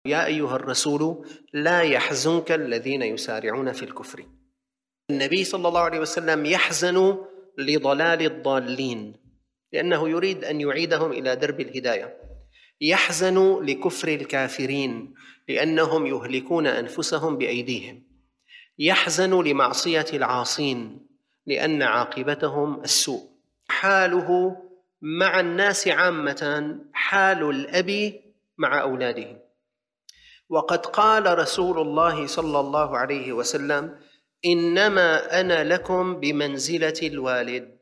يا أيها الرسول لا يحزنك الذين يسارعون في الكفر. النبي صلى الله عليه وسلم يحزن لضلال الضالين لأنه يريد أن يعيدهم إلى درب الهداية، يحزن لكفر الكافرين لأنهم يهلكون أنفسهم بأيديهم، يحزن لمعصية العاصين لأن عاقبتهم السوء. حاله مع الناس عامة حال الأب مع أولاده. وقد قال رسول الله صلى الله عليه وسلم: إنما أنا لكم بمنزلة الوالد.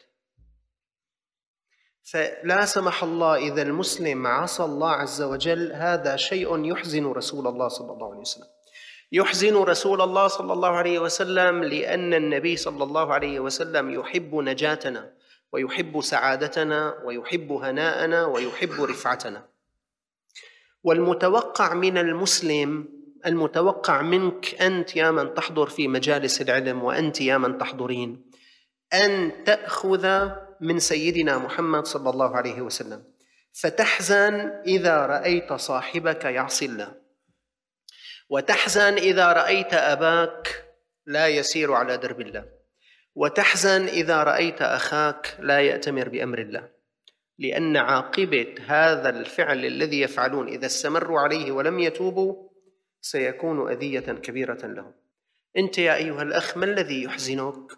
فلا سمح الله إذا المسلم عصى الله عز وجل، هذا شيء يحزن رسول الله صلى الله عليه وسلم. يحزن رسول الله صلى الله عليه وسلم لأن النبي صلى الله عليه وسلم يحب نجاتنا ويحب سعادتنا ويحب هناءنا ويحب رفعتنا. والمتوقع من المسلم، المتوقع منك أنت يا من تحضر في مجالس العلم وأنت يا من تحضرين، أن تأخذ من سيدنا محمد صلى الله عليه وسلم، فتحزن إذا رأيت صاحبك يعصي الله، وتحزن إذا رأيت أباك لا يسير على درب الله، وتحزن إذا رأيت أخاك لا يأتمر بأمر الله، لأن عاقبة هذا الفعل الذي يفعلون إذا استمروا عليه ولم يتوبوا سيكون أذية كبيرة لهم. أنت يا أيها الأخ، ما الذي يحزنك؟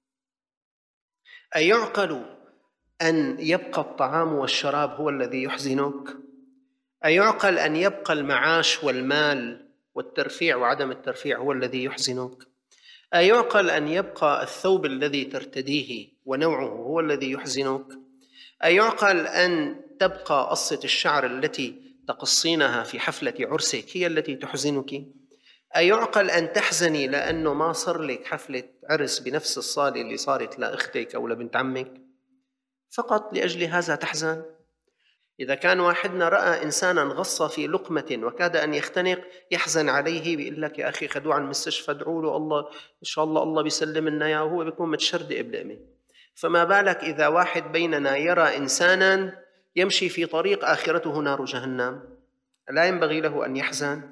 أيعقل أن يبقى الطعام والشراب هو الذي يحزنك؟ أيعقل أن يبقى المعاش والمال والترفيع وعدم الترفيع هو الذي يحزنك؟ أيعقل أن يبقى الثوب الذي ترتديه ونوعه هو الذي يحزنك؟ أيعقل أن تبقى قصة الشعر التي تقصينها في حفلة عرسك هي التي تحزنك؟ أيعقل أن تحزني لأنه ما صار لك حفلة عرس بنفس الصالة اللي صارت لأختك أو لبنت عمك؟ فقط لأجل هذا تحزن؟ إذا كان واحدنا رأى إنسانا غص في لقمة وكاد أن يختنق يحزن عليه، بيقول لك يا أخي خدوه على المستشفى، ادعوا له الله إن شاء الله الله بيسلم لنا إياه، وهو بيكون متشردق بلقمة. فما بالك إذا واحد بيننا يرى إنسانا يمشي في طريق آخرته نار جهنم، لا ينبغي له أن يحزن؟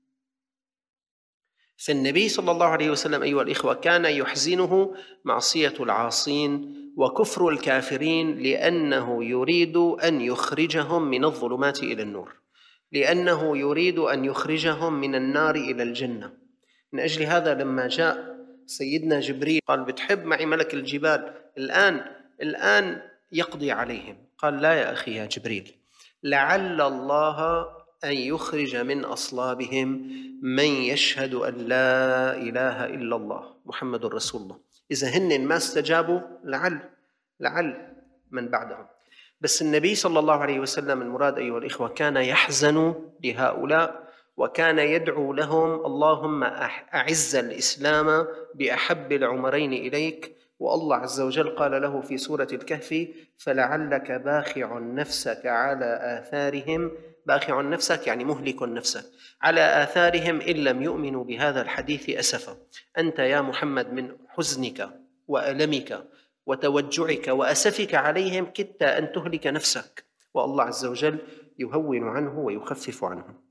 فالنبي صلى الله عليه وسلم أيها الإخوة كان يحزنه معصية العاصين وكفر الكافرين، لأنه يريد أن يخرجهم من الظلمات إلى النور، لأنه يريد أن يخرجهم من النار إلى الجنة. من أجل هذا لما جاء سيدنا جبريل قال: بتحب معي ملك الجبال الآن يقضي عليهم. قال: لا يا أخي يا جبريل، لعل الله أن يخرج من أصلابهم من يشهد أن لا إله إلا الله محمد رسول الله. إذا هن ما استجابوا لعل من بعدهم. بس النبي صلى الله عليه وسلم المراد أيها الإخوة كان يحزن لهؤلاء، وكان يدعو لهم: اللهم أعز الإسلام بأحب العمرين إليك. والله عز وجل قال له في سورة الكهف: فلعلك باخع نفسك على آثارهم، باخع نفسك يعني مهلك نفسك، على آثارهم إن لم يؤمنوا بهذا الحديث أسفا. أنت يا محمد من حزنك وألمك وتوجعك وأسفك عليهم كدت أن تهلك نفسك، والله عز وجل يهون عنه ويخفف عنه.